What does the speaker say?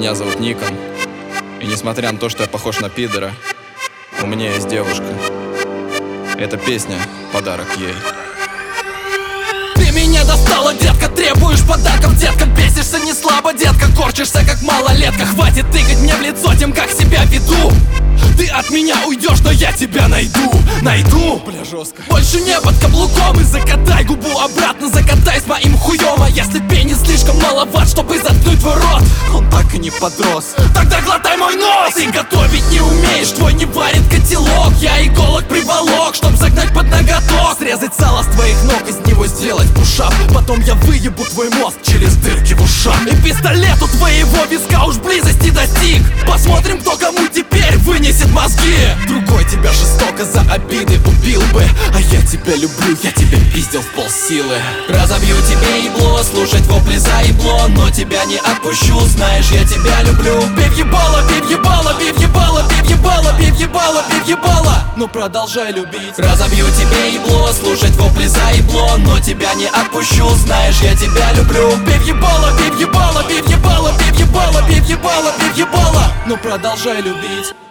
меня зовут Никон. И несмотря на то, что я похож на пидора, у меня есть девушка. Эта песня — подарок ей. Ты меня достала, детка, требуешь подарков, детка. Бесишься не слабо, детка, корчишься как малолетка. Хватит тыкать мне в лицо тем, как себя веду. Ты от меня уйдешь, но я тебя найду. Найду, бля, жестко. Больше не под каблуком. И закатай губу обратно, закатай с моим хуем. А если пени слишком маловат, чтобы заткнуть твой рот, он так и не подрос, тогда глотай мой нос. Ты готовить не умеешь, твой не варит котелок. Я иголок приволок, чтоб загнать под ноготок. Срезать сало с твоих ног, из него сделать пушап. Потом я выебу твой мозг через дырки в ушах. И пистолет у твоего виска уж близости достиг. Посмотрим, кто кому теперь вынесет мозги. Другой тебя жестоко за обиды убил бы, а я тебя люблю, я тебя пиздил в полсилы. Разобью тебе ебло, слушать вопли за ебло, но тебя не отпущу, знаешь, я тебя люблю. Бей в ебало, бей в ебало, бей в ебало, бей в ебало, бей в ебало, бей в ебало, но продолжай любить. Разобью тебе ебло, слушать вопли за ебло, но тебя не отпущу, знаешь, я тебя люблю. Бей в ебало, бей в ебало, бей в ебало, бей в ебало, бей в ебало, бей в ебало, но продолжай любить.